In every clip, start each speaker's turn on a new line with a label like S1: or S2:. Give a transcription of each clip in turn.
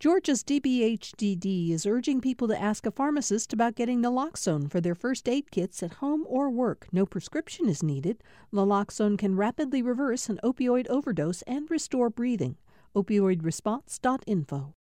S1: Georgia's DBHDD is urging people to ask a pharmacist about getting naloxone for their first aid kits at home or work. No prescription is needed. Naloxone can rapidly reverse an opioid overdose and restore breathing. Opioidresponse.info.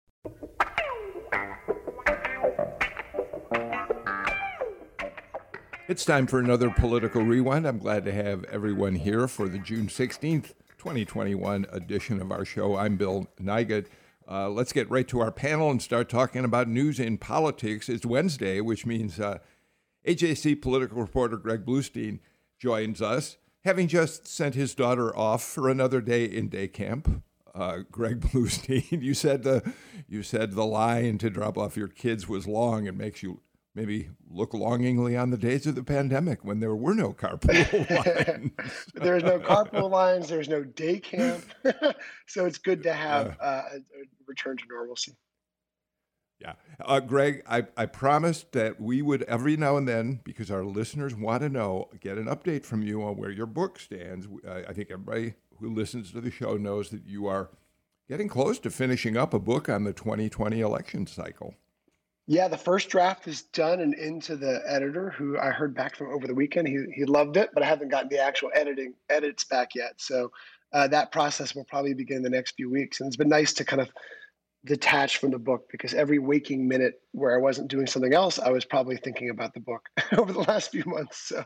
S2: It's time for another Political Rewind. I'm glad to have everyone here for the June 16th, 2021 edition of our show. I'm Bill Nigut. Let's get right to our panel and start talking about news in politics. It's Wednesday, which means AJC political reporter Greg Bluestein joins us, having just sent his daughter off for another day in day camp. Greg Bluestein, you said the line to drop off your kids was long and makes you maybe look longingly on the days of the pandemic when there were no carpool lines.
S3: There's no carpool lines. There's no day camp. So it's good to have a return to normalcy.
S2: Yeah. Greg, I promised that we would every now and then, because our listeners want to know, get an update from you on where your book stands. I think everybody who listens to the show knows that you are getting close to finishing up a book on the 2020 election cycle.
S3: Yeah, the first draft is done and into the editor, who I heard back from over the weekend. He loved it, but I haven't gotten the actual edits back yet. So that process will probably begin the next few weeks. And it's been nice to kind of detach from the book, because every waking minute where I wasn't doing something else, I was probably thinking about the book over the last few months. So.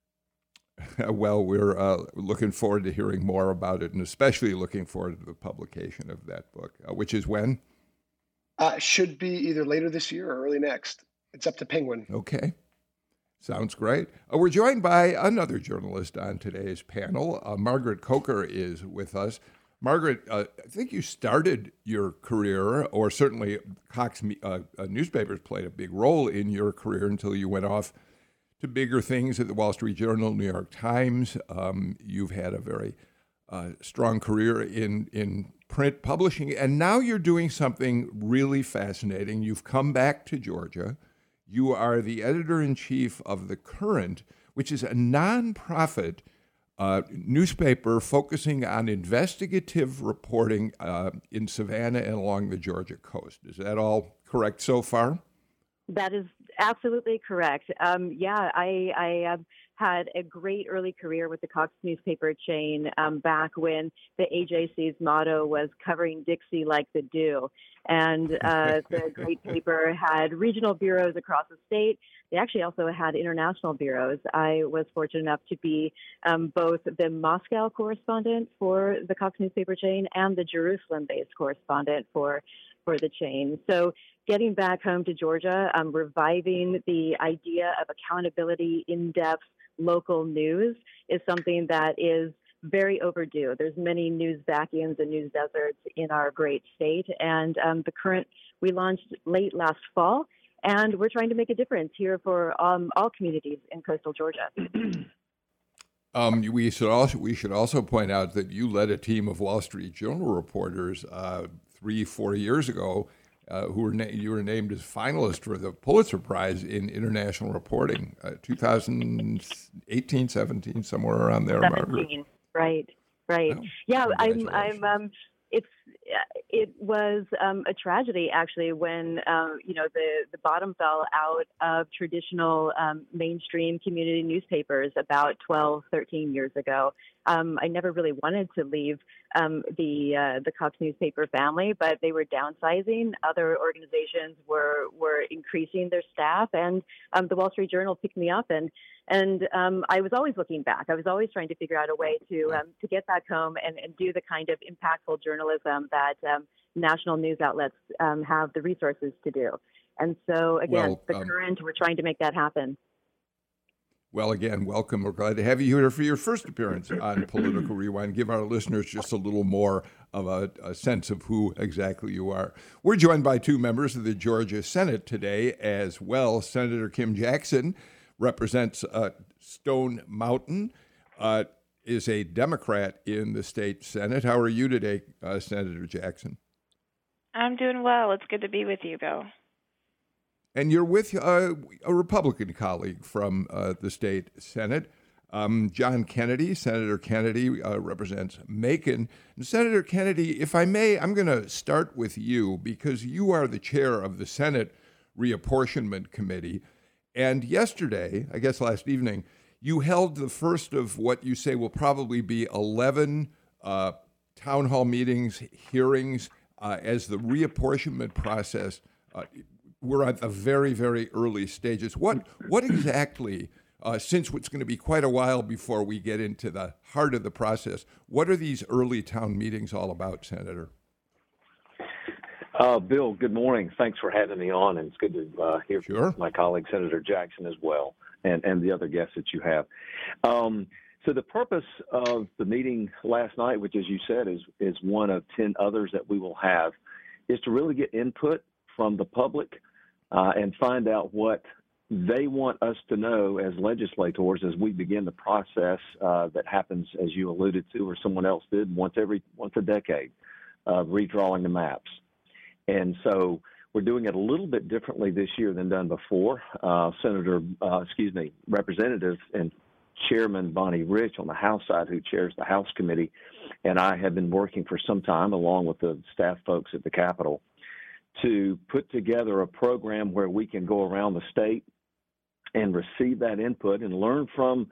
S2: Well, we're looking forward to hearing more about it, and especially looking forward to the publication of that book, which is when?
S3: Should be either later this year or early next. It's up to Penguin.
S2: Okay. Sounds great. We're joined by another journalist on today's panel. Margaret Coker is with us. Margaret, I think you started your career, or certainly Cox newspapers played a big role in your career until you went off to bigger things at the Wall Street Journal, New York Times. You've had a very strong career in print publishing, and now you're doing something really fascinating. You've come back to Georgia. You are the editor-in-chief of The Current, which is a nonprofit newspaper focusing on investigative reporting in Savannah and along the Georgia coast. Is that all correct so far?
S4: That is absolutely correct. I had a great early career with the Cox newspaper chain back when the AJC's motto was covering Dixie like the dew. And the great paper had regional bureaus across the state. They actually also had international bureaus. I was fortunate enough to be both the Moscow correspondent for the Cox newspaper chain and the Jerusalem-based correspondent for the chain. So getting back home to Georgia, reviving the idea of accountability, in-depth local news is something that is very overdue. There's many news vacuums and news deserts in our great state. And The Current, we launched late last fall, and we're trying to make a difference here for all communities in coastal Georgia.
S2: We should also point out that you led a team of Wall Street Journal reporters 3-4 years ago you were named as finalist for the Pulitzer Prize in International Reporting, 2018, 17, somewhere around there.
S4: 17, right. Oh, yeah, it was a tragedy actually when the bottom fell out of traditional mainstream community newspapers about 12, 13 years ago. I never really wanted to leave the Cox newspaper family, but they were downsizing. Other organizations were increasing their staff, and the Wall Street Journal picked me up, and I was always looking back. I was always trying to figure out a way to get back home and do the kind of impactful journalism that national news outlets have the resources to do. And so, again, The Current, we're trying to make that happen.
S2: Well, again, welcome. We're glad to have you here for your first appearance on Political Rewind. Give our listeners just a little more of a sense of who exactly you are. We're joined by two members of the Georgia Senate today as well. Senator Kim Jackson represents Stone Mountain, is a Democrat in the state Senate. How are you today, Senator Jackson?
S5: I'm doing well. It's good to be with you, Bill.
S2: And you're with a Republican colleague from the state Senate. John Kennedy, Senator Kennedy, represents Macon. And Senator Kennedy, if I may, I'm going to start with you because you are the chair of the Senate Reapportionment Committee. And yesterday, I guess last evening, you held the first of what you say will probably be 11 town hall meetings, hearings, as the reapportionment process. We're at the very, very early stages. What exactly, since it's going to be quite a while before we get into the heart of the process, what are these early town meetings all about, Senator?
S6: Bill, good morning. Thanks for having me on, and it's good to hear from my colleague, Senator Jackson, as well, and the other guests that you have. So the purpose of the meeting last night, which, as you said, is one of 10 others that we will have, is to really get input from the public and find out what they want us to know as legislators as we begin the process that happens, as you alluded to, or someone else did, once a decade, of redrawing the maps. And so we're doing it a little bit differently this year than done before. Representative and Chairman Bonnie Rich on the House side, who chairs the House Committee, and I have been working for some time, along with the staff folks at the Capitol, to put together a program where we can go around the state and receive that input and learn from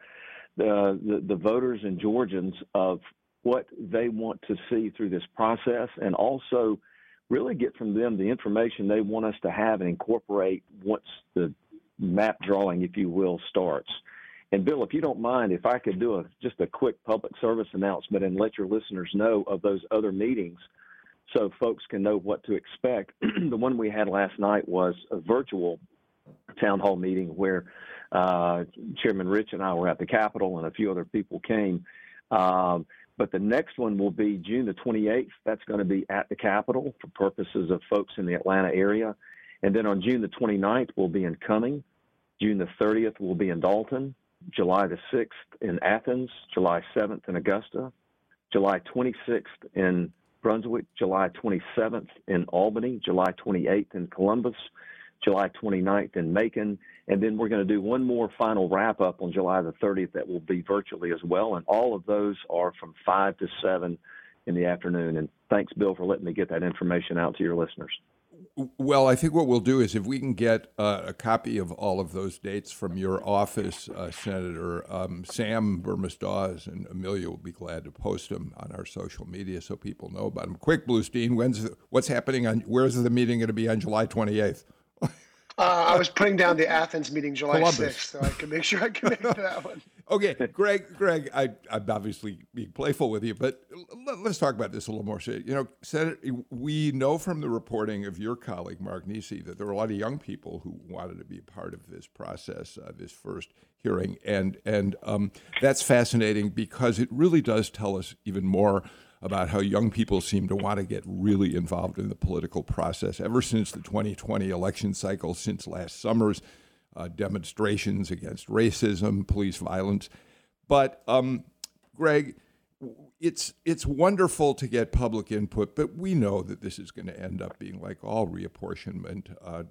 S6: the voters and Georgians of what they want to see through this process, and also really get from them the information they want us to have and incorporate once the map drawing, if you will, starts. And Bill, if you don't mind, if I could do just a quick public service announcement and let your listeners know of those other meetings so folks can know what to expect. The one we had last night was a virtual town hall meeting where Chairman Rich and I were at the Capitol and a few other people came. But the next one will be June the 28th. That's going to be at the Capitol for purposes of folks in the Atlanta area. And then on June the 29th, we'll be in Cumming. June the 30th, we'll be in Dalton. July the 6th in Athens. July 7th in Augusta. July 26th in Brunswick. July 27th in Albany. July 28th in Columbus. July 29th in Macon. And then we're going to do one more final wrap-up on July the 30th that will be virtually as well. And all of those are from 5 to 7 in the afternoon. And thanks, Bill, for letting me get that information out to your listeners.
S2: Well, I think what we'll do is if we can get a copy of all of those dates from your office, Senator, Sam Burmis-Dawes and Amelia will be glad to post them on our social media so people know about them. Quick, Bluestein, what's happening where's the meeting going to be on July 28th?
S3: I was putting down the Athens meeting July 6th, so I can make sure I can make that one.
S2: Okay, Greg, I'm obviously being playful with you, but let's talk about this a little more. You know, Senator, we know from the reporting of your colleague, Mark Nisi, that there were a lot of young people who wanted to be a part of this process, this first hearing, and that's fascinating because it really does tell us even more about how young people seem to want to get really involved in the political process ever since the 2020 election cycle, since last summer's demonstrations against racism, police violence. But, Greg, it's wonderful to get public input, but we know that this is going to end up being, like all reapportionment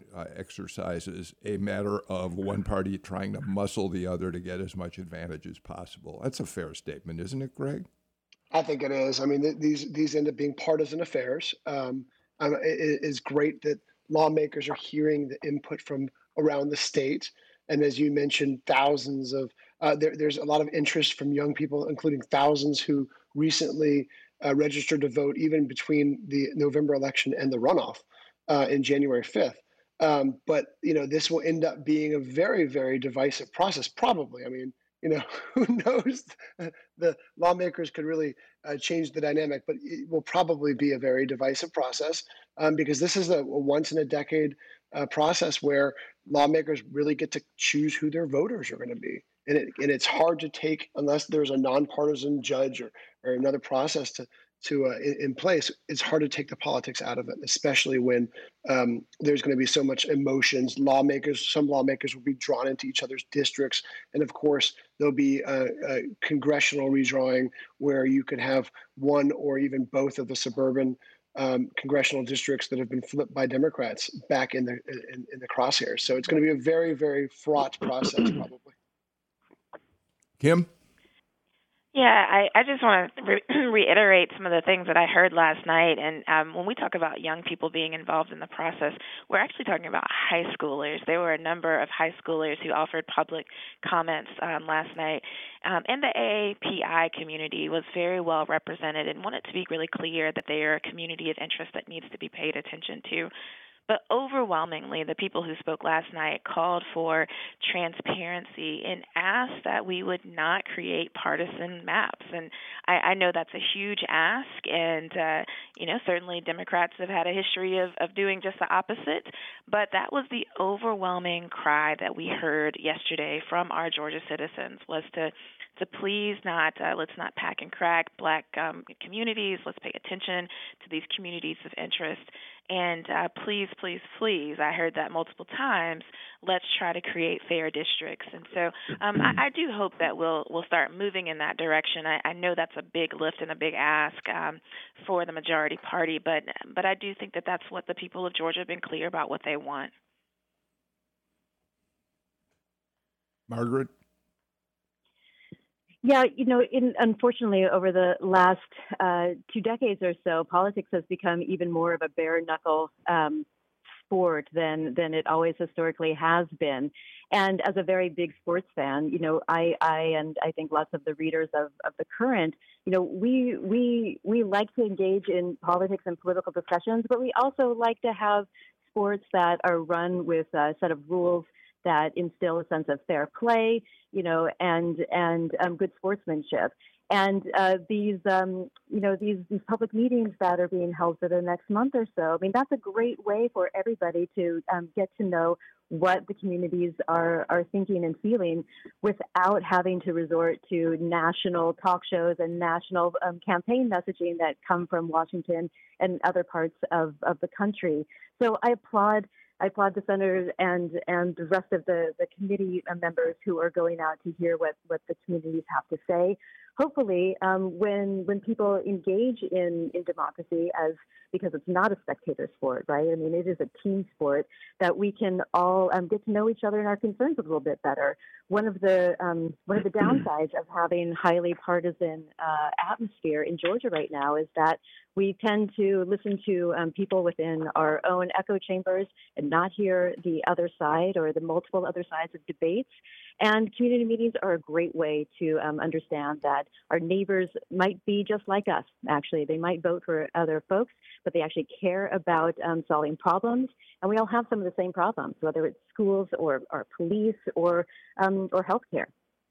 S2: exercises, a matter of one party trying to muscle the other to get as much advantage as possible. That's a fair statement, isn't it, Greg?
S3: I think it is. I mean, these end up being partisan affairs. It is great that lawmakers are hearing the input from around the state. And as you mentioned, thousands of there's a lot of interest from young people, including thousands who recently registered to vote, even between the November election and the runoff in January 5th. But this will end up being a very, very divisive process. Probably. I mean, who knows? The lawmakers could really change the dynamic, but it will probably be a very divisive process because this is a once in a decade process where lawmakers really get to choose who their voters are going to be. And it's hard to take unless there's a nonpartisan judge or another process in place. It's hard to take the politics out of it, especially when there's going to be so much emotions. Some lawmakers will be drawn into each other's districts. And of course, there'll be a congressional redrawing where you could have one or even both of the suburban congressional districts that have been flipped by Democrats back in the crosshairs. So it's going to be a very, very fraught process, probably.
S2: Kim?
S5: Yeah, I just want to reiterate some of the things that I heard last night. And when we talk about young people being involved in the process, we're actually talking about high schoolers. There were a number of high schoolers who offered public comments last night. And the AAPI community was very well represented and wanted to be really clear that they are a community of interest that needs to be paid attention to. But overwhelmingly, the people who spoke last night called for transparency and asked that we would not create partisan maps. And I know that's a huge ask, and certainly Democrats have had a history of doing just the opposite. But that was the overwhelming cry that we heard yesterday from our Georgia citizens, was to please not, let's not pack and crack Black communities. Let's pay attention to these communities of interest. And please, please, please, I heard that multiple times, let's try to create fair districts. And so I do hope that we'll start moving in that direction. I know that's a big lift and a big ask for the majority party, but I do think that that's what the people of Georgia have been clear about what they want.
S2: Margaret?
S4: Yeah, unfortunately, over the last 2 decades or so, politics has become even more of a bare knuckle sport than it always historically has been. And as a very big sports fan, I and I think lots of the readers of the Current, we like to engage in politics and political discussions, but we also like to have sports that are run with a set of rules that instill a sense of fair play, and good sportsmanship. And these public meetings that are being held for the next month or so, I mean, that's a great way for everybody to get to know what the communities are thinking and feeling without having to resort to national talk shows and national campaign messaging that come from Washington and other parts of the country. So I applaud the senators and the rest of the committee members who are going out to hear what the communities have to say. Hopefully, when people engage in democracy, because it's not a spectator sport, right? I mean, it is a team sport, that we can all get to know each other and our concerns a little bit better. One of the downsides of having highly partisan atmosphere in Georgia right now is that we tend to listen to people within our own echo chambers and not hear the other side or the multiple other sides of debates. And community meetings are a great way to understand that our neighbors might be just like us, actually. They might vote for other folks, but they actually care about solving problems. And we all have some of the same problems, whether it's schools or police or healthcare.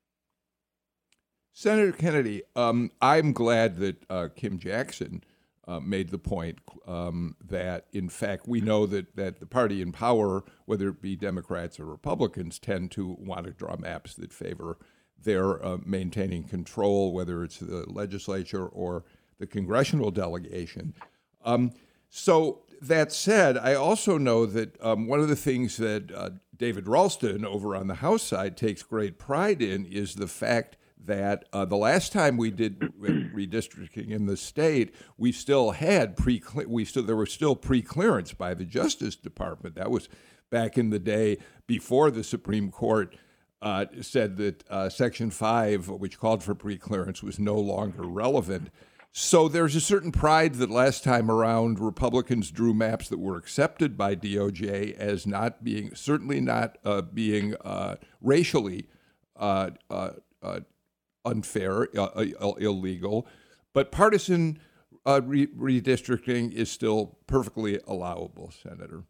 S2: Senator Kennedy, I'm glad that Kim Jackson made the point that, in fact, we know that the party in power, whether it be Democrats or Republicans, tend to want to draw maps that favor their maintaining control, whether it's the legislature or the congressional delegation. So that said, I also know that one of the things that David Ralston over on the House side takes great pride in is the fact that the last time we did redistricting in the state, we still had there was still pre-clearance by the Justice Department. That was back in the day before the Supreme Court said that Section 5, which called for pre-clearance, was no longer relevant. So there's a certain pride that last time around Republicans drew maps that were accepted by DOJ as certainly not being racially unfair, illegal, but partisan redistricting is still perfectly allowable, Senator.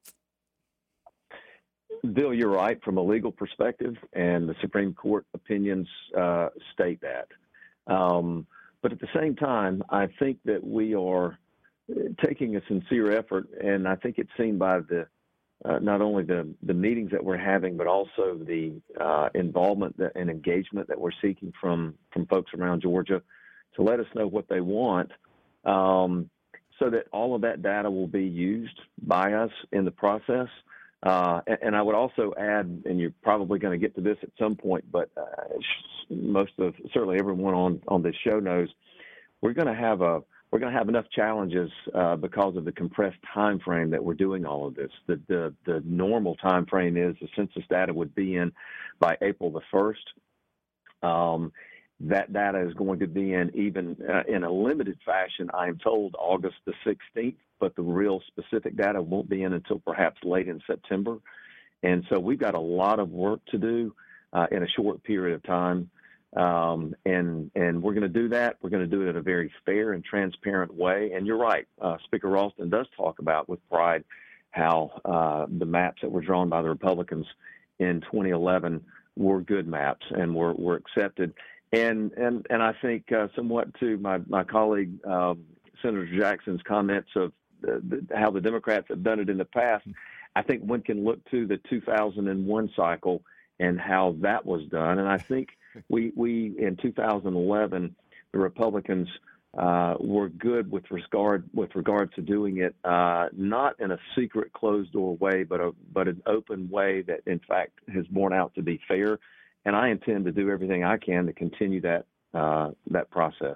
S6: Bill, you're right from a legal perspective, and the Supreme Court opinions state that. But at the same time, I think that we are taking a sincere effort, and I think it's seen by not only the meetings that we're having, but also the involvement and engagement that we're seeking from folks around Georgia to let us know what they want, so that all of that data will be used by us in the process. And I would also add, and you're probably going to get to this at some point, but certainly everyone on this show knows, we're going to have enough challenges because of the compressed time frame that we're doing all of this. The normal time frame is the census data would be in by April the 1st. That data is going to be in even in a limited fashion, I am told, August the 16th, but the real specific data won't be in until perhaps late in September. And so we've got a lot of work to do in a short period of time. And we're going to do that. We're going to do it in a very fair and transparent way. And you're right. Speaker Ralston does talk about with pride how the maps that were drawn by the Republicans in 2011 were good maps and were accepted. And I think somewhat to my colleague, Senator Jackson's comments of how the Democrats have done it in the past, I think one can look to the 2001 cycle and how that was done. And I think we in 2011, the Republicans were good with regard to doing it not in a secret, closed door way, but an open way that in fact has borne out to be fair. And I intend to do everything I can to continue that process.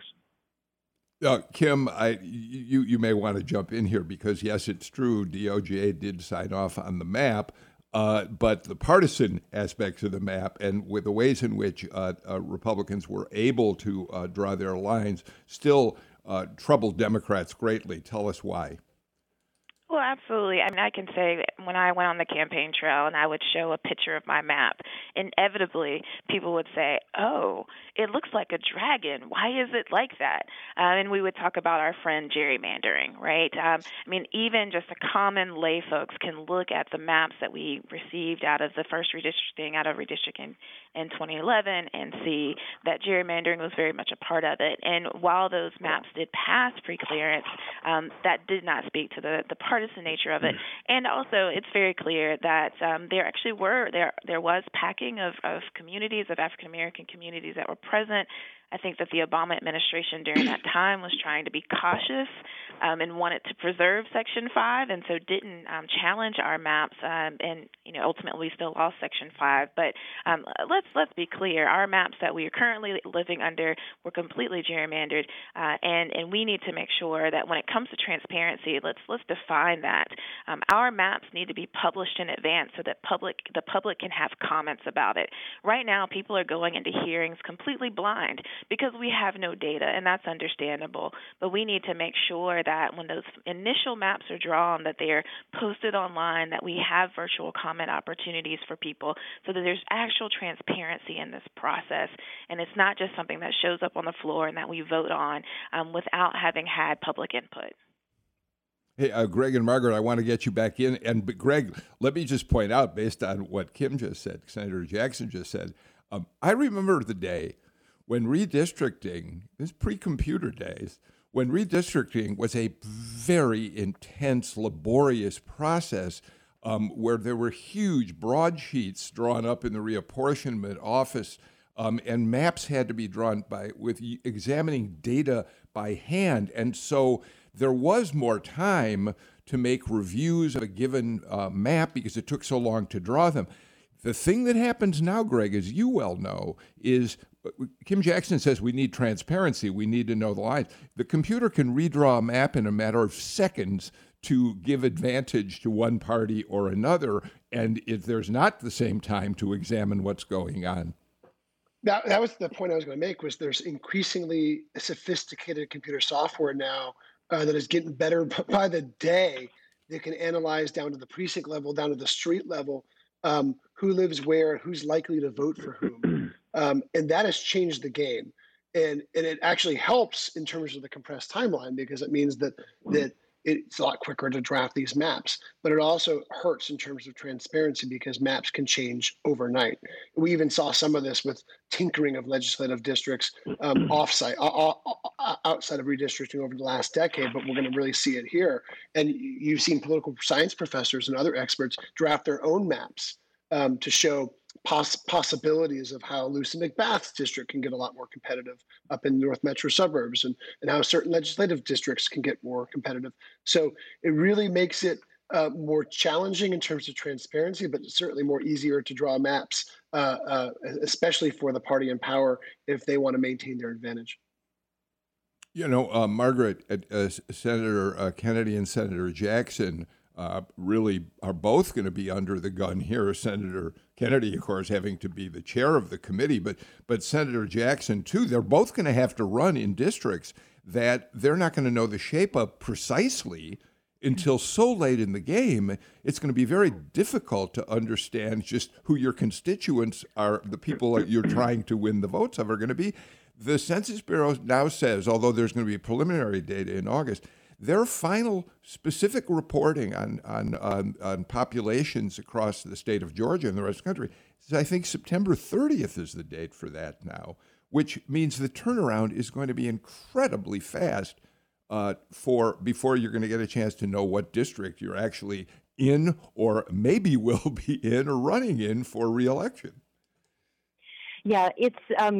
S2: Kim, you may want to jump in here because, yes, it's true, DOJ did sign off on the map, but the partisan aspects of the map and with the ways in which Republicans were able to draw their lines still troubled Democrats greatly. Tell us why.
S5: Well, absolutely. I mean, I can say when I went on the campaign trail and I would show a picture of my map, inevitably people would say, oh, it looks like a dragon. Why is it like that? And we would talk about our friend gerrymandering, right? I mean, even just a common lay folks can look at the maps that we received out of the first redistricting, out of redistricting in 2011 and see that gerrymandering was very much a part of it. And while those maps did pass pre-clearance, that did not speak to the partisan nature of it. And also, it's very clear that there actually there was packing of communities, of African American communities that were present. I think that the Obama administration during that time was trying to be cautious and wanted to preserve Section 5, and so didn't challenge our maps. And ultimately, we still lost Section 5. But let's be clear: our maps that we are currently living under were completely gerrymandered, and we need to make sure that when it comes to transparency, let's define that. Our maps need to be published in advance so that the public can have comments about it. Right now, people are going into hearings completely blind because we have no data, and that's understandable. But we need to make sure that when those initial maps are drawn, that they are posted online, that we have virtual comment opportunities for people so that there's actual transparency in this process. And it's not just something that shows up on the floor and that we vote on without having had public input.
S2: Hey, Greg and Margaret, I want to get you back in. But Greg, let me just point out, based on what Kim just said, Senator Jackson just said, I remember the day when redistricting, this pre-computer days, when redistricting was a very intense, laborious process where there were huge broadsheets drawn up in the reapportionment office, and maps had to be drawn with examining data by hand. And so there was more time to make reviews of a given map because it took so long to draw them. The thing that happens now, Greg, as you well know, is Kim Jackson says we need transparency. We need to know the lines. The computer can redraw a map in a matter of seconds to give advantage to one party or another, and if there's not the same time to examine what's going on.
S3: That was the point I was going to make, was there's increasingly sophisticated computer software now that is getting better by the day. They can analyze down to the precinct level, down to the street level, who lives where, who's likely to vote for whom. And that has changed the game. And it actually helps in terms of the compressed timeline because it means that it's a lot quicker to draft these maps. But it also hurts in terms of transparency because maps can change overnight. We even saw some of this with tinkering of legislative districts outside of redistricting over the last decade, but we're going to really see it here. And you've seen political science professors and other experts draft their own maps to show possibilities of how Lucy McBath's district can get a lot more competitive up in North Metro suburbs and how certain legislative districts can get more competitive. So it really makes it more challenging in terms of transparency, but certainly more easier to draw maps, especially for the party in power if they want to maintain their advantage.
S2: You know, Margaret, Senator Kennedy and Senator Jackson really are both going to be under the gun here. Senator Kennedy, of course, having to be the chair of the committee, but Senator Jackson, too. They're both going to have to run in districts that they're not going to know the shape of precisely until so late in the game. It's going to be very difficult to understand just who your constituents are, the people that you're trying to win the votes of are going to be. The Census Bureau now says, although there's going to be preliminary data in August, their final specific reporting on populations across the state of Georgia and the rest of the country is, I think, September 30th is the date for that now, which means the turnaround is going to be incredibly fast before you're going to get a chance to know what district you're actually in or maybe will be in or running in for re-election.
S4: Yeah, it's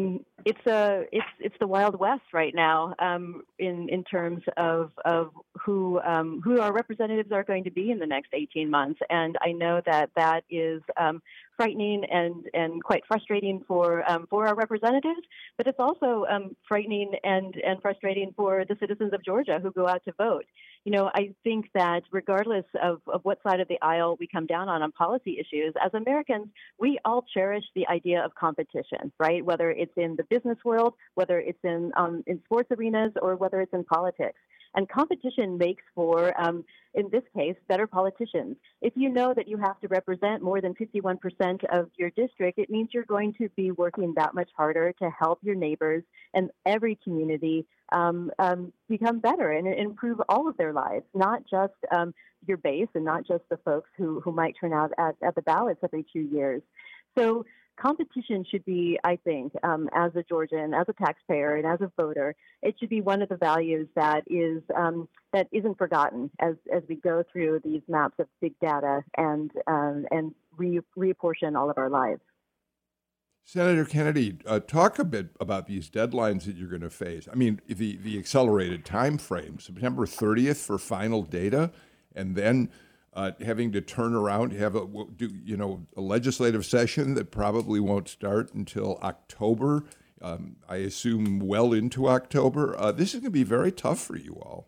S4: the Wild West right now in terms of who our representatives are going to be in the next 18 months, and I know that is frightening and quite frustrating for our representatives, but it's also frightening and frustrating for the citizens of Georgia who go out to vote. You know, I think that regardless of what side of the aisle we come down on policy issues, as Americans, we all cherish the idea of competition, right? Whether it's in the business world, whether it's in sports arenas, or whether it's in politics. And competition makes for, in this case, better politicians. If you know that you have to represent more than 51% of your district, it means you're going to be working that much harder to help your neighbors and every community become better and improve all of their lives, not just your base and not just the folks who might turn out at the ballots every 2 years. So competition should be, I think, as a Georgian, as a taxpayer, and as a voter, it should be one of the values that isn't forgotten as we go through these maps of big data and reapportion all of our lives.
S2: Senator Kennedy, talk a bit about these deadlines that you're going to face. I mean, the accelerated time frame, September 30th for final data, and then having to turn around, have a legislative session that probably won't start until October. I assume well into October. This is going to be very tough for you all.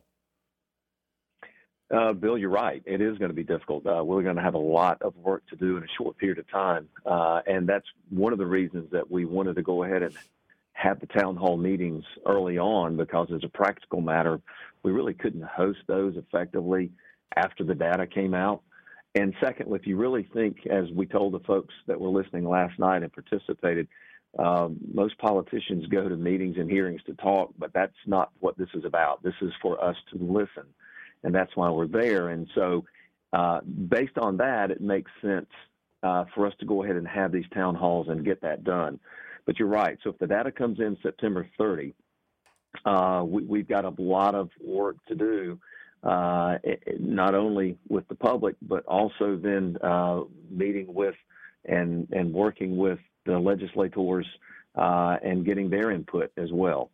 S6: Bill, you're right. It is going to be difficult. We're going to have a lot of work to do in a short period of time. And that's one of the reasons that we wanted to go ahead and have the town hall meetings early on, because as a practical matter, we really couldn't host those effectively after the data came out. And secondly, if you really think, as we told the folks that were listening last night and participated, most politicians go to meetings and hearings to talk, but that's not what this is about. This is for us to listen. And that's why we're there. And so based on that, it makes sense for us to go ahead and have these town halls and get that done. But you're right. So if the data comes in September 30, we've got a lot of work to do, not only with the public, but also then meeting with and working with the legislators and getting their input as well.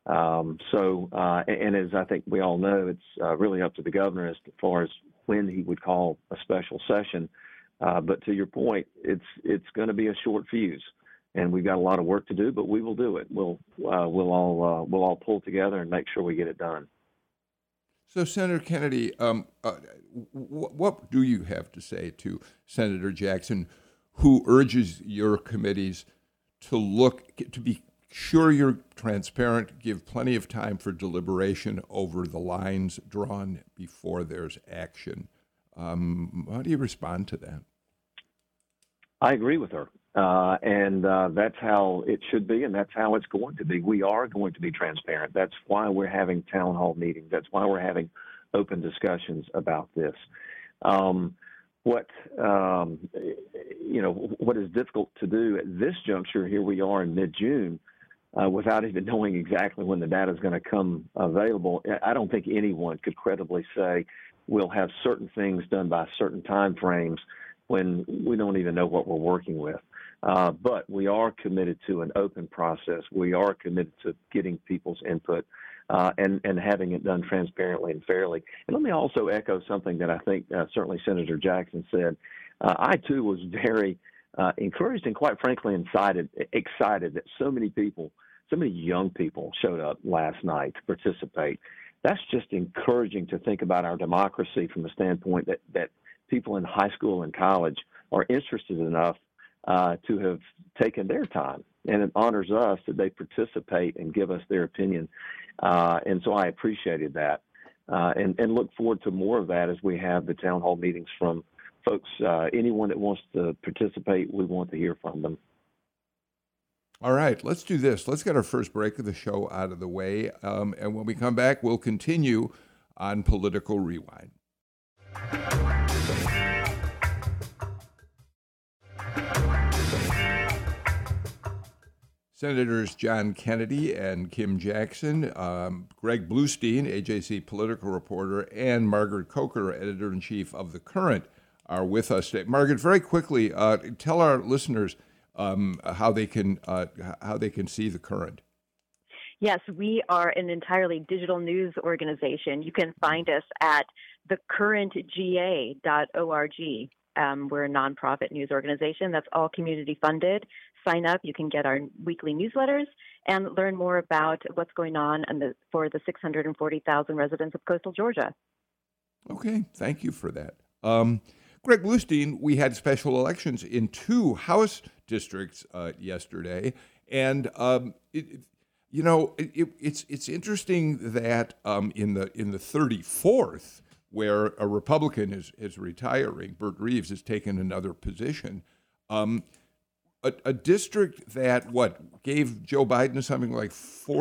S6: And as I think we all know, it's really up to the governor as far as when he would call a special session. But to your point, it's going to be a short fuse, and we've got a lot of work to do, but we will do it. We'll all pull together and make sure we get it done.
S2: So, Senator Kennedy, what do you have to say to Senator Jackson, who urges your committees to be sure you're transparent, give plenty of time for deliberation over the lines drawn before there's action? How do you respond to that?
S6: I agree with her. And that's how it should be, and that's how it's going to be. We are going to be transparent. That's why we're having town hall meetings. That's why we're having open discussions about this. What is difficult to do at this juncture, here we are in mid-June, without even knowing exactly when the data is going to come available. I don't think anyone could credibly say we'll have certain things done by certain time frames when we don't even know what we're working with. But we are committed to an open process. We are committed to getting people's input and having it done transparently and fairly. And let me also echo something that I think certainly Senator Jackson said. I, too, was very encouraged and, quite frankly, excited that so many young people showed up last night to participate. that's just encouraging to think about our democracy from the standpoint that people in high school and college are interested enough to have taken their time. And it honors us that they participate and give us their opinion. And so I appreciated that and look forward to more of that as we have the town hall meetings from folks. Anyone that wants to participate, we want to hear from them.
S2: All right, let's do this. Let's get our first break of the show out of the way. And when we come back, we'll continue on Political Rewind. Senators John Kennedy and Kim Jackson, Greg Bluestein, AJC political reporter, and Margaret Coker, editor-in-chief of The Current, are with us today. Margaret, very quickly, tell our listeners how they can see The Current.
S4: Yes, we are an entirely digital news organization. You can find us at thecurrentga.org. We're a nonprofit news organization that's all community funded. Sign up. You can get our weekly newsletters and learn more about what's going on for the 640,000 residents of coastal Georgia. Okay,
S2: thank you for that. Greg Bluestein, we had special elections in 2 House districts yesterday, and it's interesting that in the 34th, where a Republican is retiring, Burt Reeves has taken another position. A district that gave Joe Biden something like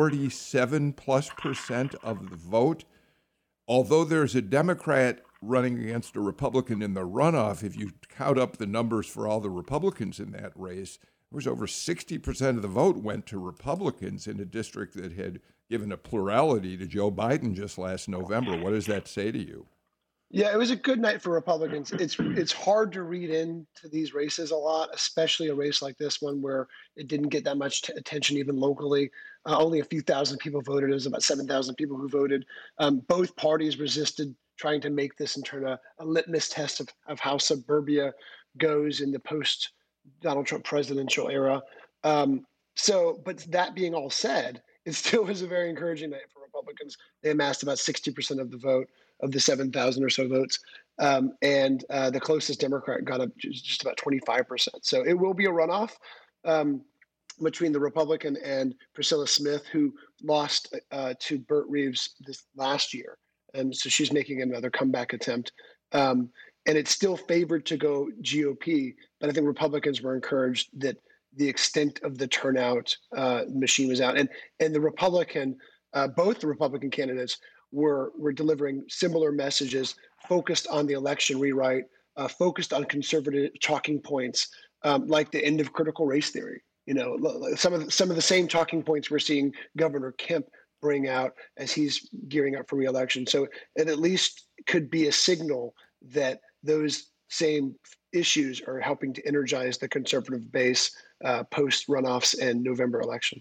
S2: 47+% of the vote. Although there's a Democrat running against a Republican in the runoff, if you count up the numbers for all the Republicans in that race, there was over 60% of the vote went to Republicans in a district that had given a plurality to Joe Biden just last November. What does that say to you?
S3: Yeah, it was a good night for Republicans. It's hard to read into these races a lot, especially a race like this one where it didn't get that much attention even locally. Only a few thousand people voted. It was about 7,000 people who voted. Both parties resisted trying to make this into a litmus test of how suburbia goes in the post-Donald Trump presidential era. But that being all said, it still was a very encouraging night for Republicans. They amassed about 60% of the vote of the 7,000 or so votes. The closest Democrat got up just about 25%. So it will be a runoff between the Republican and Priscilla Smith, who lost to Burt Reeves this last year. And so she's making another comeback attempt. And it's still favored to go GOP, but I think Republicans were encouraged that the extent of the turnout machine was out. And the both the Republican candidates were delivering similar messages, focused on the election rewrite, focused on conservative talking points, like the end of critical race theory. Some of the same talking points we're seeing Governor Kemp bring out as he's gearing up for re-election. So it at least could be a signal that those same issues are helping to energize the conservative base post runoffs and November election.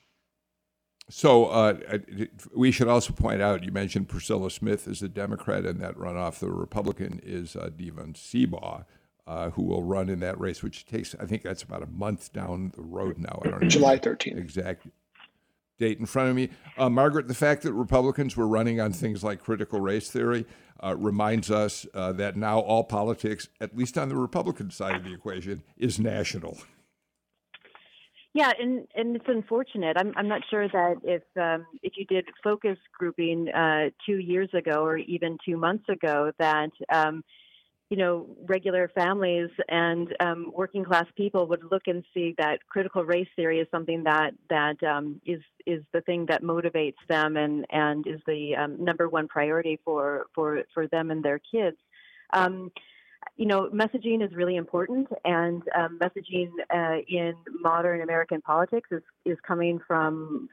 S2: So we should also point out, you mentioned Priscilla Smith is a Democrat in that runoff. The Republican is Devon Seabaugh, who will run in that race, which takes, I think that's about a month down the road now. I don't know.
S3: July 13th.
S2: Exact date in front of me. Margaret, the fact that Republicans were running on things like critical race theory reminds us that now all politics, at least on the Republican side of the equation, is national.
S4: Yeah, and it's unfortunate. I'm not sure that if you did focus grouping 2 years ago or even 2 months ago, that regular families and working class people would look and see that critical race theory is something that is the thing that motivates them and is the number one priority for them and their kids. Messaging is really important, and messaging in modern American politics is coming from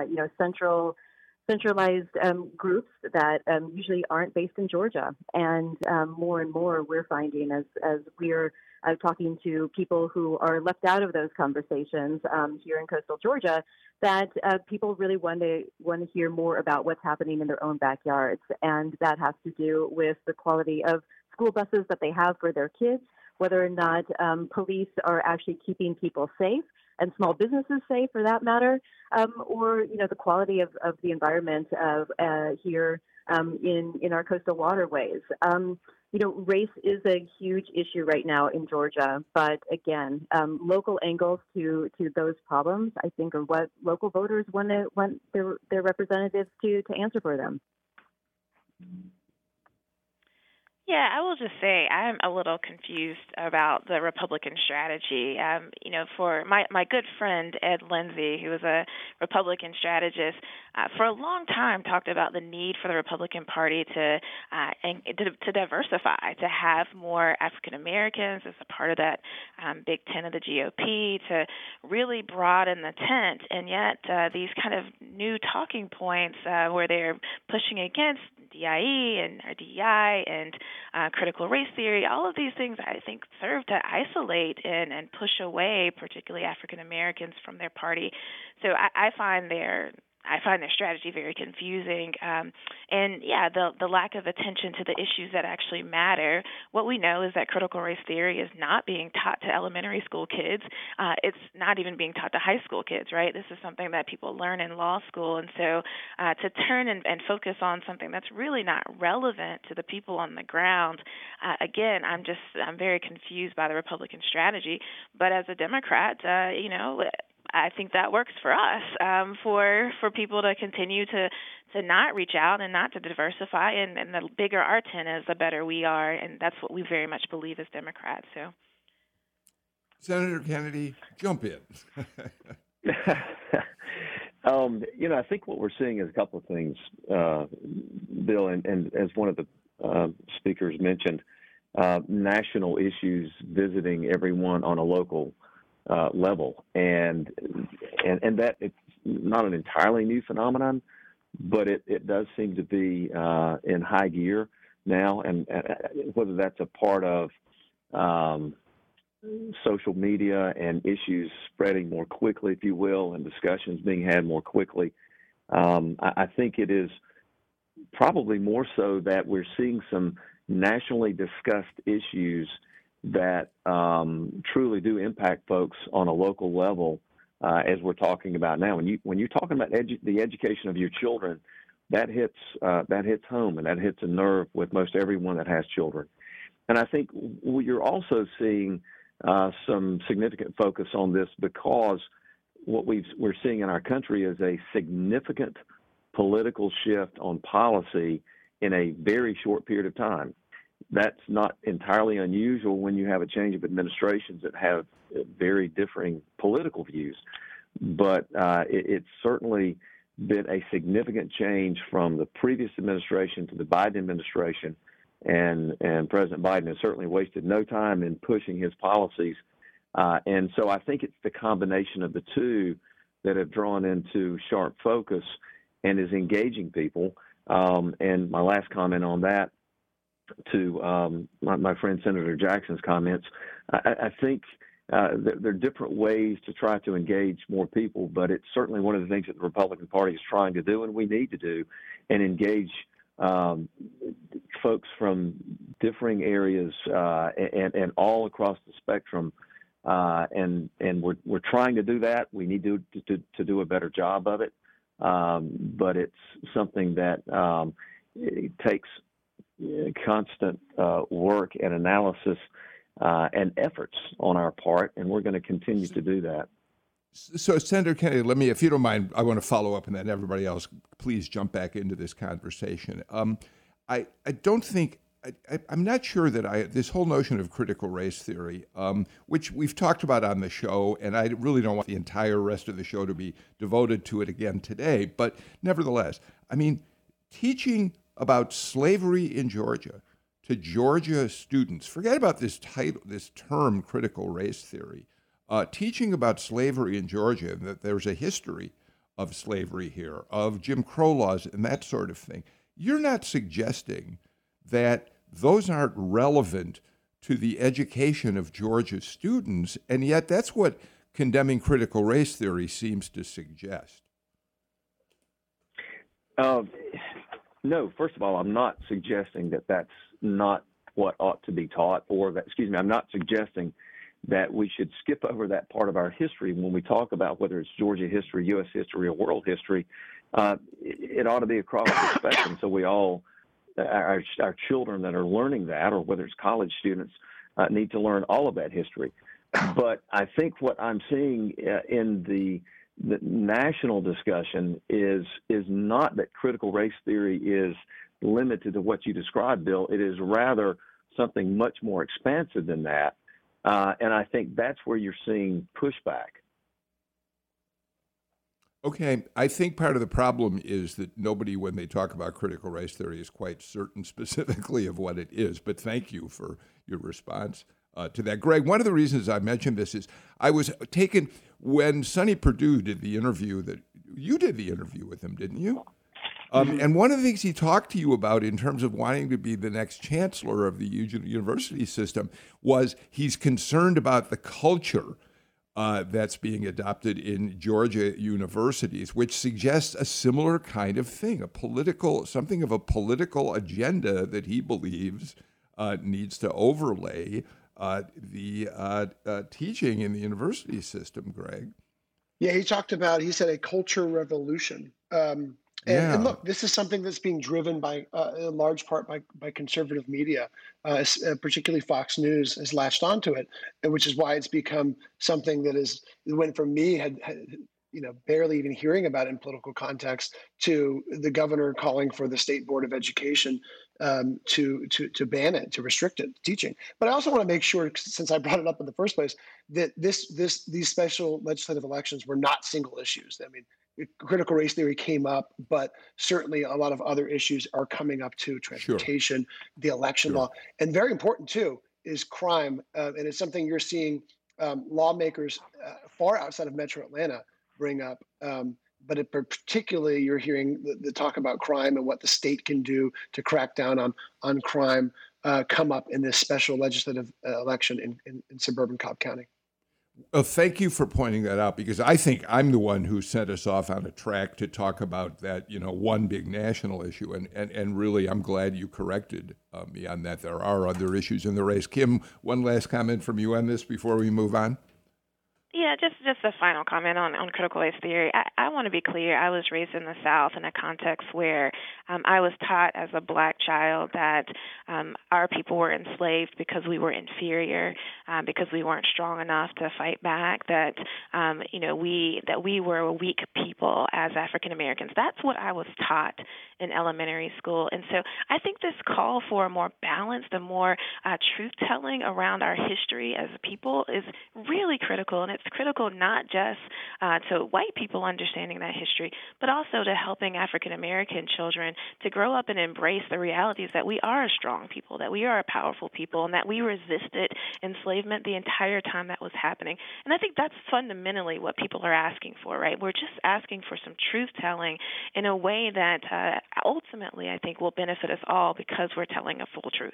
S4: centralized groups that usually aren't based in Georgia. And more we're finding as we're talking to people who are left out of those conversations here in coastal Georgia, that people really want to hear more about what's happening in their own backyards. And that has to do with the quality of school buses that they have for their kids, whether or not police are actually keeping people safe and small businesses safe, for that matter, or the quality of the environment of here in our coastal waterways. Race is a huge issue right now in Georgia, but again, local angles to those problems, I think, are what local voters want their representatives to answer for them.
S5: Yeah, I will just say I'm a little confused about the Republican strategy. For my good friend Ed Lindsay, who was a Republican strategist, for a long time talked about the need for the Republican Party to diversify, to have more African Americans as a part of that Big Ten of the GOP, to really broaden the tent. And yet these kind of new talking points where they're pushing against DIE and or DEI and critical race theory, all of these things I think serve to isolate and push away particularly African Americans from their party. So I find their strategy very confusing. The lack of attention to the issues that actually matter. What we know is that critical race theory is not being taught to elementary school kids. It's not even being taught to high school kids, right? This is something that people learn in law school. And so to turn and focus on something that's really not relevant to the people on the ground, again, I'm very confused by the Republican strategy. But as a Democrat, I think that works for us, for people to continue to not reach out and not to diversify. And the bigger our tent is, the better we are. And that's what we very much believe as Democrats. So,
S2: Senator Kennedy, jump in.
S6: I think what we're seeing is a couple of things, Bill, and as one of the speakers mentioned, national issues visiting everyone on a local level, and that it's not an entirely new phenomenon, but it does seem to be in high gear now, and whether that's a part of social media and issues spreading more quickly, if you will, and discussions being had more quickly, I think it is probably more so that we're seeing some nationally discussed issues that truly do impact folks on a local level, as we're talking about now. When you're talking about the education of your children, that hits home, and that hits a nerve with most everyone that has children. And I think you're also seeing some significant focus on this because what we're seeing in our country is a significant political shift on policy in a very short period of time. That's not entirely unusual when you have a change of administrations that have very differing political views. But it's certainly been a significant change from the previous administration to the Biden administration. And President Biden has certainly wasted no time in pushing his policies. And so I think it's the combination of the two that have drawn into sharp focus and is engaging people. And my last comment on that, to my friend Senator Jackson's comments, I think there are different ways to try to engage more people, but it's certainly one of the things that the Republican Party is trying to do, and we need to do, and engage folks from differing areas and all across the spectrum. And we're trying to do that. We need to do a better job of it, but it's something that it takes constant work and analysis and efforts on our part, and we're going to continue to do that.
S2: So, Senator Kennedy, if you don't mind, I want to follow up, and then everybody else, please jump back into this conversation. I don't think, I'm not sure that this whole notion of critical race theory, which we've talked about on the show, and I really don't want the entire rest of the show to be devoted to it again today, but nevertheless, teaching about slavery in Georgia to Georgia students, forget about this term critical race theory, teaching about slavery in Georgia, and that there's a history of slavery here, of Jim Crow laws and that sort of thing. You're not suggesting that those aren't relevant to the education of Georgia students, and yet that's what condemning critical race theory seems to suggest.
S6: No, first of all, I'm not suggesting that that's not what ought to be taught, I'm not suggesting that we should skip over that part of our history when we talk about whether it's Georgia history, U.S. history, or world history. It ought to be across the spectrum, so we all, our children that are learning that, or whether it's college students, need to learn all of that history. But I think what I'm seeing in the national discussion is not that critical race theory is limited to what you described, Bill. It is rather something much more expansive than that. And I think that's where you're seeing pushback.
S2: Okay, I think part of the problem is that nobody, when they talk about critical race theory, is quite certain specifically of what it is. But thank you for your response to that. Greg, one of the reasons I mentioned this is I was taken when Sonny Perdue did the interview that you did the interview with him, didn't you? And one of the things he talked to you about in terms of wanting to be the next chancellor of the university system was he's concerned about the culture that's being adopted in Georgia universities, which suggests a similar kind of thing, something of a political agenda that he believes needs to overlay the teaching in the university system, Greg.
S3: Yeah, he said a culture revolution. And look, this is something that's being driven by, in large part, by conservative media, particularly Fox News has latched onto it, which is why it's become something that went from me had barely even hearing about it in political context to the governor calling for the State Board of Education to ban it, to restrict it, teaching. But I also want to make sure, since I brought it up in the first place, that these special legislative elections were not single issues. I mean, critical race theory came up, but certainly a lot of other issues are coming up too: transportation, the election law, and very important too is crime. And it's something you're seeing lawmakers far outside of Metro Atlanta bring up. But particularly, you're hearing the talk about crime and what the state can do to crack down on crime come up in this special legislative election in suburban Cobb County.
S2: Well, thank you for pointing that out, because I think I'm the one who sent us off on a track to talk about that, one big national issue. And really, I'm glad you corrected me on that. There are other issues in the race. Kim, one last comment from you on this before we move on.
S5: Yeah, just a final comment on critical race theory. I want to be clear. I was raised in the South in a context where I was taught as a black child that our people were enslaved because we were inferior, because we weren't strong enough to fight back, that we were a weak people as African Americans. That's what I was taught in elementary school. And so I think this call for a more balanced, a more truth-telling around our history as a people is really critical. And it's critical not just to white people understanding that history, but also to helping African American children to grow up and embrace the realities that we are a strong people, that we are a powerful people, and that we resisted enslavement the entire time that was happening. And I think that's fundamentally what people are asking for, right? We're just asking for some truth-telling in a way that ultimately I think will benefit us all because we're telling a full truth.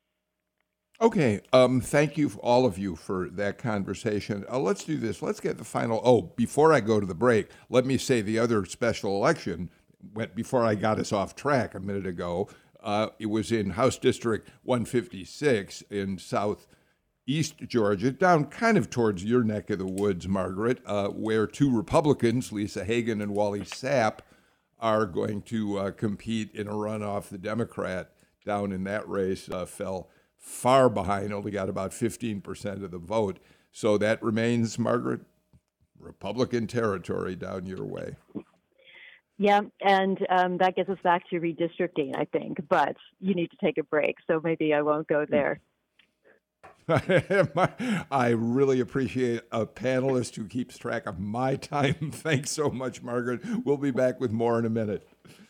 S2: Okay, thank you, all of you, for that conversation. Let's do this. Let's get the final. Before I go to the break, let me say the other special election, before I got us off track a minute ago, it was in House District 156 in southeast Georgia, down kind of towards your neck of the woods, Margaret, where two Republicans, Lisa Hagan and Wally Sapp, are going to compete in a runoff. The Democrat down in that race fell far behind, only got about 15% of the vote. So that remains, Margaret, Republican territory down your way.
S4: Yeah, and that gets us back to redistricting, I think. But you need to take a break, so maybe I won't go there.
S2: I really appreciate a panelist who keeps track of my time. Thanks so much, Margaret. We'll be back with more in a minute.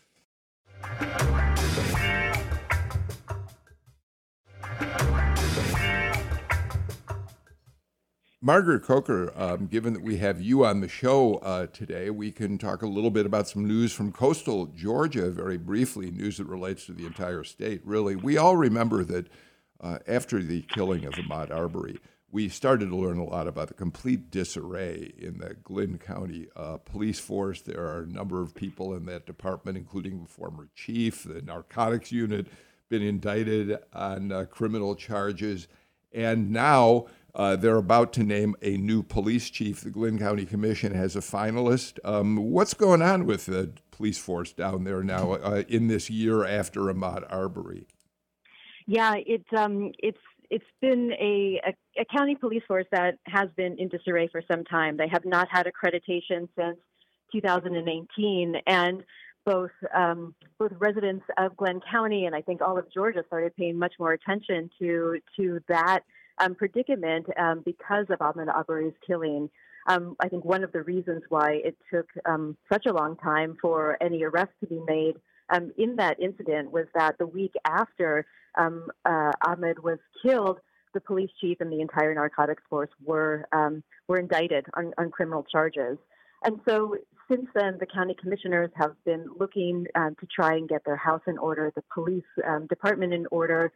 S2: Margaret Coker, given that we have you on the show today, we can talk a little bit about some news from coastal Georgia, very briefly, news that relates to the entire state, really. We all remember that after the killing of Ahmaud Arbery, we started to learn a lot about the complete disarray in the Glynn County police force. There are a number of people in that department, including the former chief, the narcotics unit, been indicted on criminal charges. And now they're about to name a new police chief. The Glynn County Commission has a finalist. What's going on with the police force down there now in this year after Ahmaud Arbery?
S4: Yeah, it's been a county police force that has been in disarray for some time. They have not had accreditation since 2018, and both residents of Glynn County and I think all of Georgia started paying much more attention to that predicament because of Ahmaud Arbery's killing. I think one of the reasons why it took such a long time for any arrest to be made in that incident was that the week after Ahmaud was killed, the police chief and the entire narcotics force were indicted on criminal charges. And so since then, the county commissioners have been looking to try and get their house in order, the police department in order.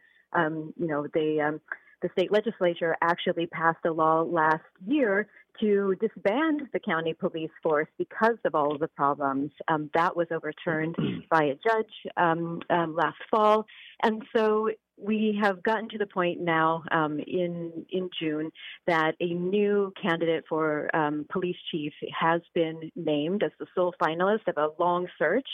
S4: The state legislature actually passed a law last year to disband the county police force because of all of the problems. That was overturned by a judge last fall. And so we have gotten to the point now in June that a new candidate for police chief has been named as the sole finalist of a long search.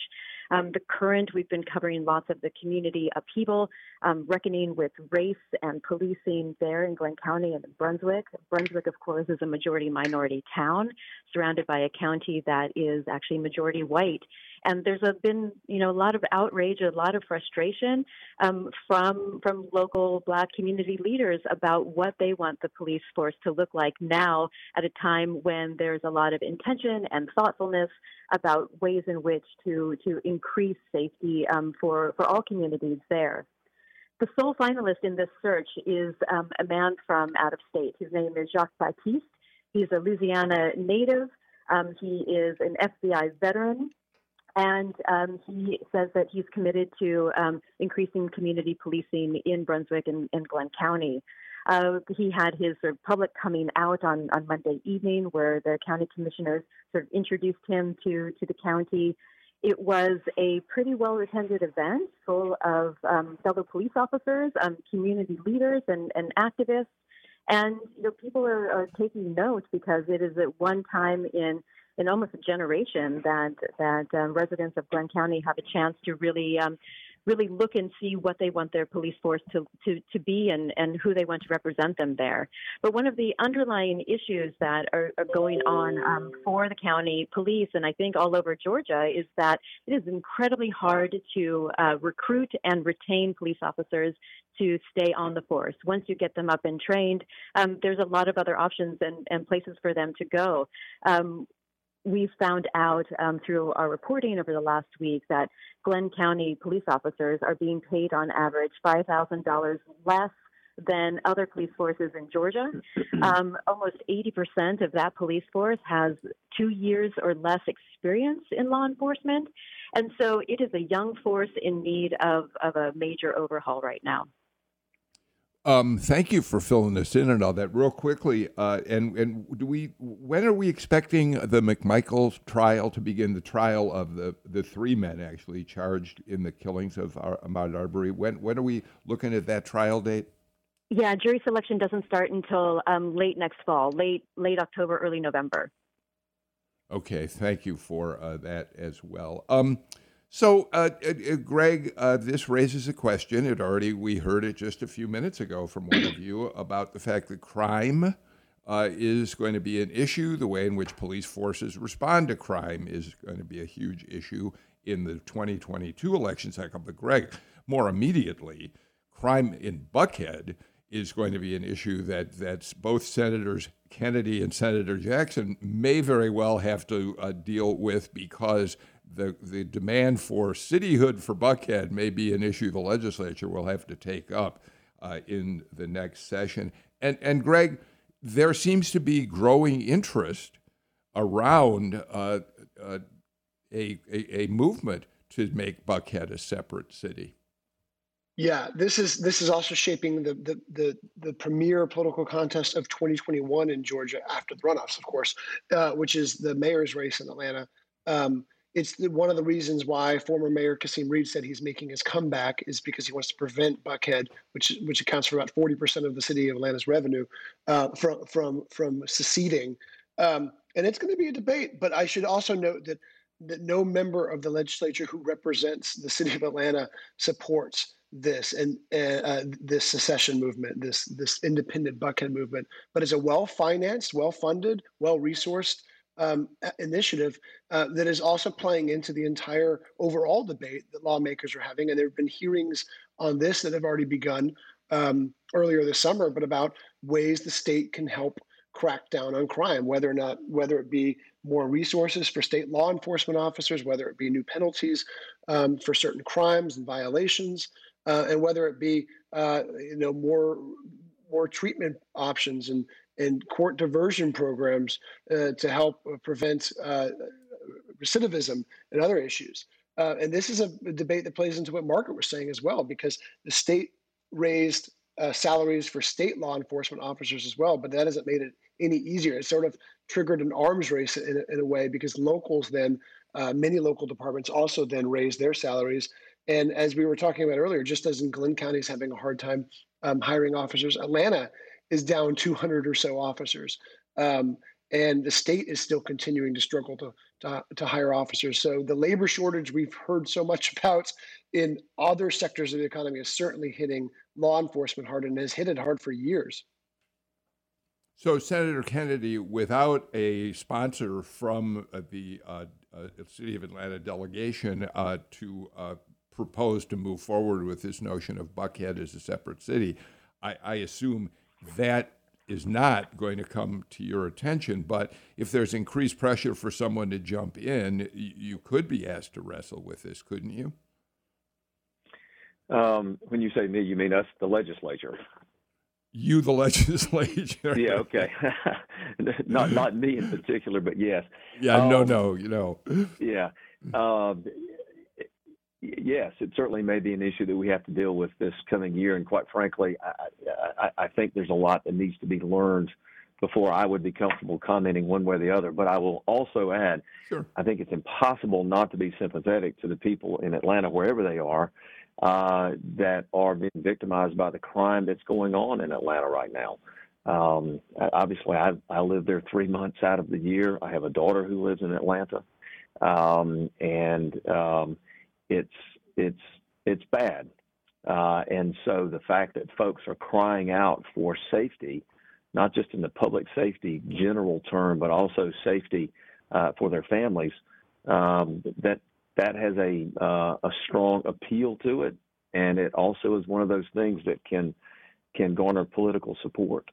S4: We've been covering lots of the community upheaval, reckoning with race and policing there in Glynn County and Brunswick. Brunswick, of course, is a majority-minority town surrounded by a county that is actually majority white. And there's been, a lot of outrage, a lot of frustration from local Black community leaders about what they want the police force to look like now at a time when there's a lot of intention and thoughtfulness about ways in which to increase safety for all communities there. The sole finalist in this search is a man from out of state. His name is Jacques Baptiste. He's a Louisiana native. He is an FBI veteran. And he says that he's committed to increasing community policing in Brunswick and Glynn County. He had his sort of public coming out on Monday evening, where the county commissioners sort of introduced him to the county. It was a pretty well-attended event full of fellow police officers, community leaders, and activists. And people are taking note because it is at one time in almost a generation that residents of Glynn County have a chance to really look and see what they want their police force to be and who they want to represent them there. But one of the underlying issues that are going on for the county police, and I think all over Georgia, is that it is incredibly hard to recruit and retain police officers to stay on the force. Once you get them up and trained, there's a lot of other options and places for them to go. We've found out through our reporting over the last week that Glynn County police officers are being paid on average $5,000 less than other police forces in Georgia. Almost 80% of that police force has 2 years or less experience in law enforcement. And so it is a young force in need of a major overhaul right now.
S2: Thank you for filling us in and all that. Real quickly, when are we expecting the McMichael trial to begin? The trial of the three men actually charged in the killings of Ahmaud Arbery. When are we looking at that trial date?
S4: Yeah, jury selection doesn't start until late next fall, late October, early November. Okay,
S2: thank you for that as well. So, Greg, this raises a question. We heard it just a few minutes ago from one of you about the fact that crime is going to be an issue. The way in which police forces respond to crime is going to be a huge issue in the 2022 election cycle. But, Greg, more immediately, crime in Buckhead is going to be an issue that's both Senators Kennedy and Senator Jackson may very well have to deal with, because the demand for cityhood for Buckhead may be an issue the legislature will have to take up in the next session. And Greg, there seems to be growing interest around a movement to make Buckhead a separate city.
S3: Yeah, this is also shaping the premier political contest of 2021 in Georgia after the runoffs, of course, which is the mayor's race in Atlanta. it's one of the reasons why former Mayor Kasim Reed said he's making his comeback is because he wants to prevent Buckhead, which accounts for about 40% of the city of Atlanta's revenue, from seceding. And it's going to be a debate. But I should also note that no member of the legislature who represents the city of Atlanta supports this and this secession movement, this independent Buckhead movement. But it's a well-financed, well-funded, well-resourced initiative that is also playing into the entire overall debate that lawmakers are having. And there have been hearings on this that have already begun earlier this summer, but about ways the state can help crack down on crime, whether it be more resources for state law enforcement officers, whether it be new penalties for certain crimes and violations, and whether it be more treatment options and court diversion programs to help prevent recidivism and other issues. And this is a debate that plays into what Margaret was saying as well, because the state raised salaries for state law enforcement officers as well, but that hasn't made it any easier. It sort of triggered an arms race in a way, because locals then, many local departments also then raised their salaries. And as we were talking about earlier, just as in Glenn County is having a hard time hiring officers, Atlanta is down 200 or so officers. And the state is still continuing to struggle to hire officers. So the labor shortage we've heard so much about in other sectors of the economy is certainly hitting law enforcement hard, and has hit it hard for years.
S2: So, Senator Kennedy, without a sponsor from the City of Atlanta delegation to propose to move forward with this notion of Buckhead as a separate city, I assume that is not going to come to your attention. But if there's increased pressure for someone to jump in, you could be asked to wrestle with this, couldn't you?
S6: When you say me, you mean us, the legislature?
S2: You, the legislature.
S6: Yeah, okay. not me in particular, but yes.
S2: Yeah, no.
S6: Yeah. Yes, it certainly may be an issue that we have to deal with this coming year. And quite frankly, I think there's a lot that needs to be learned before I would be comfortable commenting one way or the other. But I will also add,
S2: sure,
S6: I think it's impossible not to be sympathetic to the people in Atlanta, wherever they are, that are being victimized by the crime that's going on in Atlanta right now. Obviously, I live there 3 months out of the year. I have a daughter who lives in Atlanta, it's bad. And so the fact that folks are crying out for safety, not just in the public safety general term, but also safety for their families, that has a strong appeal to it, and it also is one of those things that can garner political support.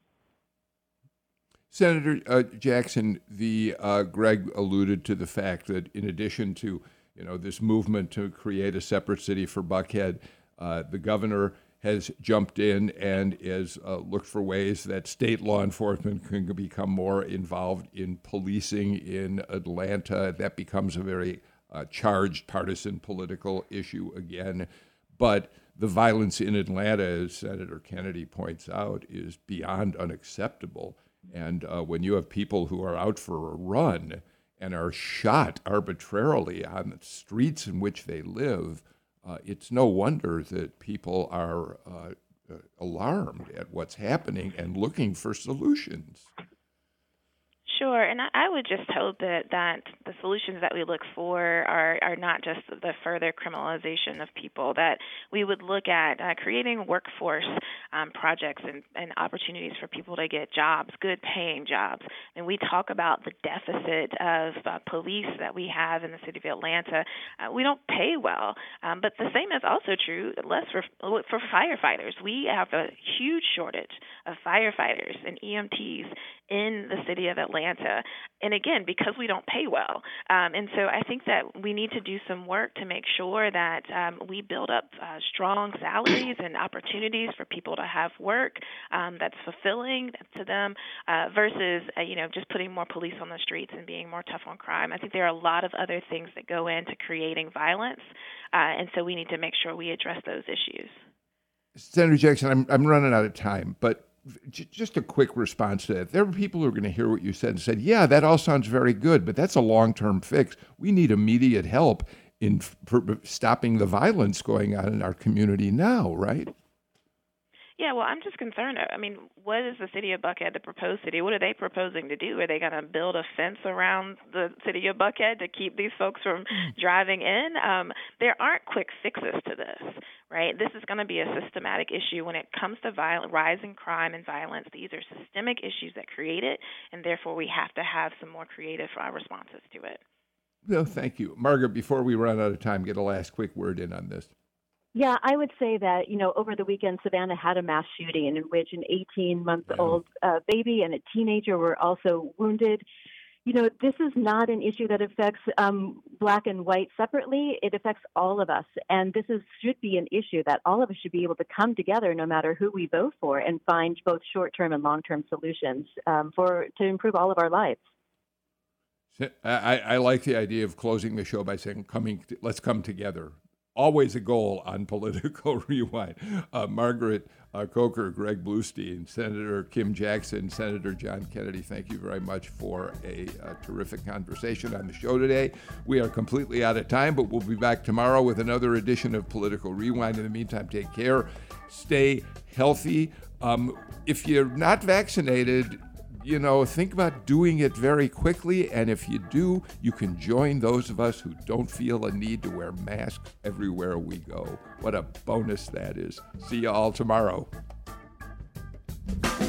S2: Senator Jackson, Greg alluded to the fact that in addition to this movement to create a separate city for Buckhead, the governor has jumped in and has looked for ways that state law enforcement can become more involved in policing in Atlanta. That becomes a very charged partisan political issue again. But the violence in Atlanta, as Senator Kennedy points out, is beyond unacceptable. And when you have people who are out for a run and are shot arbitrarily on the streets in which they live, it's no wonder that people are alarmed at what's happening and looking for solutions.
S5: Sure, and I would just hope that the solutions that we look for are not just the further criminalization of people, that we would look at creating workforce projects and opportunities for people to get jobs, good paying jobs. And we talk about the deficit of police that we have in the city of Atlanta. We don't pay well, but the same is also true for firefighters. We have a huge shortage of firefighters and EMTs in the city of Atlanta. And again, because we don't pay well. And so I think that we need to do some work to make sure that we build up strong salaries and opportunities for people to have work that's fulfilling to them versus, just putting more police on the streets and being more tough on crime. I think there are a lot of other things that go into creating violence. And so we need to make sure we address those issues.
S2: Senator Jackson, I'm running out of time, but just a quick response to that. There are people who are going to hear what you said and said, yeah, that all sounds very good, but that's a long-term fix. We need immediate help in stopping the violence going on in our community now, right?
S5: Yeah, well, I'm just concerned. I mean, what is the city of Buckhead, the proposed city? What are they proposing to do? Are they going to build a fence around the city of Buckhead to keep these folks from driving in? There aren't quick fixes to this, right? This is going to be a systematic issue when it comes to rising crime and violence. These are systemic issues that create it, and therefore we have to have some more creative responses to it.
S2: No, thank you. Margaret, before we run out of time, get a last quick word in on this.
S4: Yeah, I would say that, over the weekend, Savannah had a mass shooting in which an 18-month-old baby and a teenager were also wounded. This is not an issue that affects black and white separately. It affects all of us. And this should be an issue that all of us should be able to come together, no matter who we vote for, and find both short-term and long-term solutions to improve all of our lives.
S2: I like the idea of closing the show by saying, let's come together. Always a goal on Political Rewind. Margaret Coker, Greg Bluestein, Senator Kim Jackson, Senator John Kennedy, thank you very much for a terrific conversation on the show today. We are completely out of time, but we'll be back tomorrow with another edition of Political Rewind. In the meantime, take care. Stay healthy. If you're not vaccinated, think about doing it very quickly. And if you do, you can join those of us who don't feel a need to wear masks everywhere we go. What a bonus that is. See you all tomorrow.